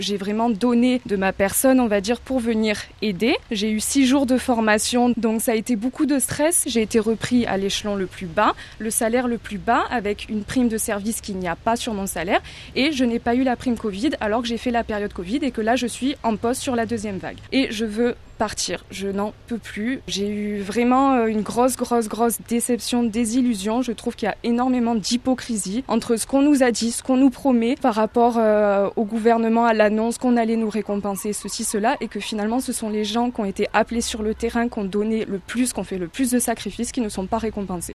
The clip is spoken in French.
J'ai vraiment donné de ma personne, on va dire, pour venir aider. J'ai eu 6 jours de formation, donc ça a été beaucoup de stress. J'ai été repris à l'échelon le plus bas, le salaire le plus bas, avec une prime de service qu'il n'y a pas sur mon salaire. Et je n'ai pas eu la prime Covid, alors que j'ai fait la période Covid et que là, je suis en poste sur la deuxième vague. Et je veux partir. Je n'en peux plus. J'ai eu vraiment une grosse déception, désillusion. Je trouve qu'il y a énormément d'hypocrisie entre ce qu'on nous a dit, ce qu'on nous promet par rapport au gouvernement, à l'annonce qu'on allait nous récompenser, ceci, cela, et que finalement ce sont les gens qui ont été appelés sur le terrain, qui ont donné le plus, qui ont fait le plus de sacrifices, qui ne sont pas récompensés.